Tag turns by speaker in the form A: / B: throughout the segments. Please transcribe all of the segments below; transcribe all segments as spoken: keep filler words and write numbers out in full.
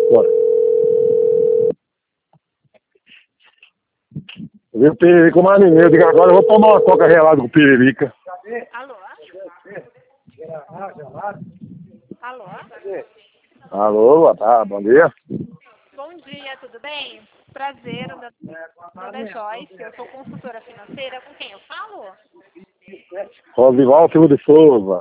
A: Bora. Viu, Piririca, mais ninguém. Eu digo, agora eu vou tomar uma coca gelada com Piririca.
B: Alô? Alô?
A: Alô, boa tarde, bom dia.
B: Bom dia, tudo bem? Prazer, meu nome é Joyce, eu sou consultora financeira. Com quem eu falo?
A: Rosival Silva de Souza.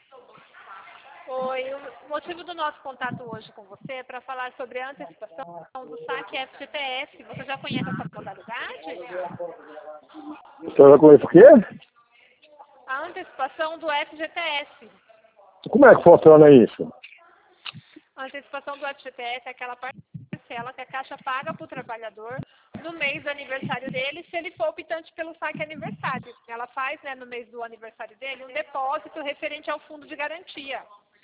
B: Oi, o motivo do nosso contato hoje com você é para falar sobre a antecipação do saque F G T S. Você já conhece essa modalidade?
A: Você já conhece o quê?
B: A antecipação do F G T S.
A: Como é que funciona isso?
B: A antecipação do F G T S é aquela parcela que a Caixa paga para o trabalhador no mês do aniversário dele, se ele for optante pelo saque aniversário. Ela faz, né, no mês do aniversário dele, um depósito referente ao fundo de garantia.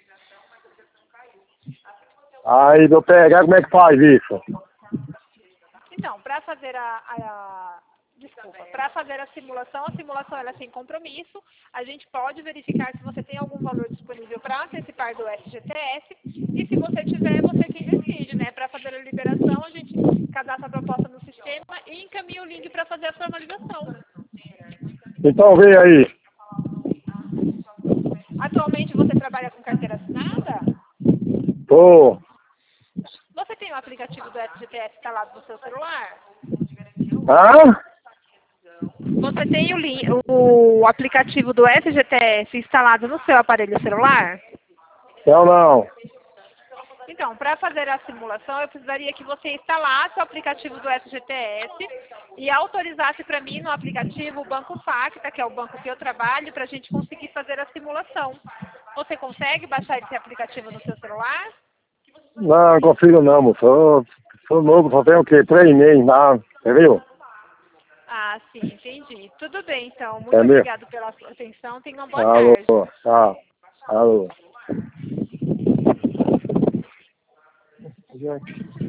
A: Aí, eu pegar, como é que faz isso?
B: Então, para fazer a, a, a desculpa, para fazer a simulação, a simulação ela é sem compromisso. A gente pode verificar se você tem algum valor disponível para antecipar do F G T S e se você tiver, você quem decide, né? Para fazer a liberação, a gente cadastra a proposta no sistema e encaminha o link para fazer a formalização.
A: Então vem aí.
B: Atualmente você trabalha com carteira assinada?
A: Tô.
B: Você tem o aplicativo do F G T S instalado no seu celular?
A: Hã?
B: Você tem o, link, o aplicativo do F G T S instalado no seu aparelho celular?
A: Não, não.
B: Então, para fazer a simulação, eu precisaria que você instalasse o aplicativo do F G T S e autorizasse para mim no aplicativo o Banco Facta, que é o banco que eu trabalho, para a gente conseguir fazer a simulação. Você consegue baixar esse aplicativo no seu celular?
A: Não, não consigo não, moço. Eu sou novo, só tenho o quê? Três meses lá, entendeu?
B: Ah, sim, entendi. Tudo bem, então. Muito
A: É mesmo?
B: obrigado pela sua atenção. Tenha uma boa
A: Alô,
B: tarde.
A: tá. Alô.